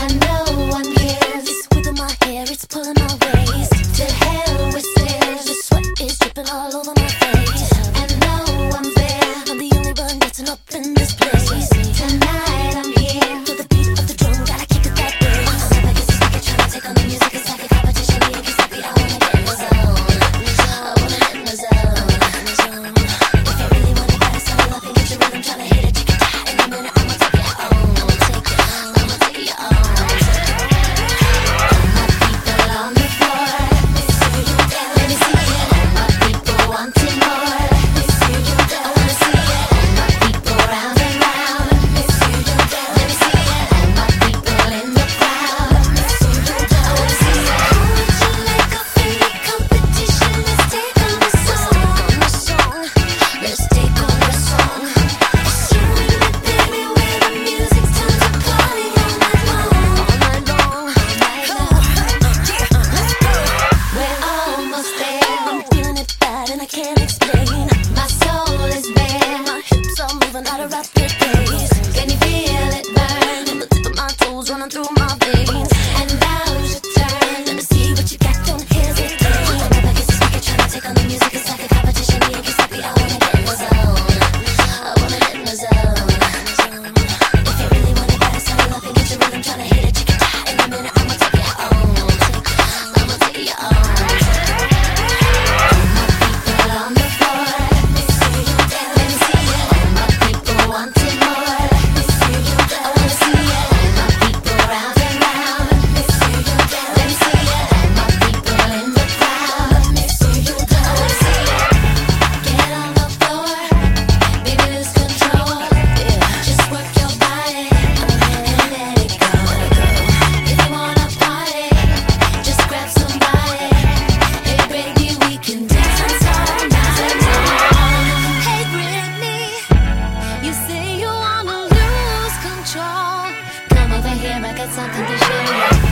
and no one cares. It's whipping my hair, it's pulling my waist. To hell with stairs, the sweat is dripping all over my face. And no one's there, I'm the only one getting up in this place. Tonight I'm here, to the beat of the drum, gotta keep it that way. I guess it's like trying to take on the music, it's like a competition. Yeah, it's like I wanna get in the zone. I wanna get in the zone. If you really want it, gotta settle up and get your rhythm, try to hit it. In a minute, I'ma take it on. I'ma take it on. My people on the floor, let me see you dance. Let me see it. My people wanting more. Let me see you dance. I wanna see it. My people round and round. Let me see you dance. Let me see it. My people in the crowd. Let me see you dance. I wanna see it. Would you like a free competition? Let's take on the song. Let's take on the song. It's you and me, baby, where the music turns a party all night long. All night long. We're almost there. I'm feeling it bad and I can't explain. My soul is bare. My hips are moving at a rapid pace. Can you feel it burn? From the tip of my toes running through my veins. And now's your turn. Let me see what you got. Don't hesitate. I guess it's like you're trying to take on the music. It's like a competition. Yeah, it's like I wanna get in the zone. I wanna get in the zone. If you really want it, gotta settle up and get your rhythm. Try to hit it. In a minute, I'ma take it on. I'ma take it on. My people on the floor, let me see you dance. Let me see it. My people wanting more. Let me see you dance. I wanna see it. My people round and round. Let me see you dance. Let me see it. My people in the crowd. Let me see you dance. I wanna see it. Get on the floor, baby, lose control. Just work your body and let it go. If you wanna party, just grab somebody. Hey baby, we can dance all night long. Hey Britney, you say you wanna lose control. Come over here, I got something to show you.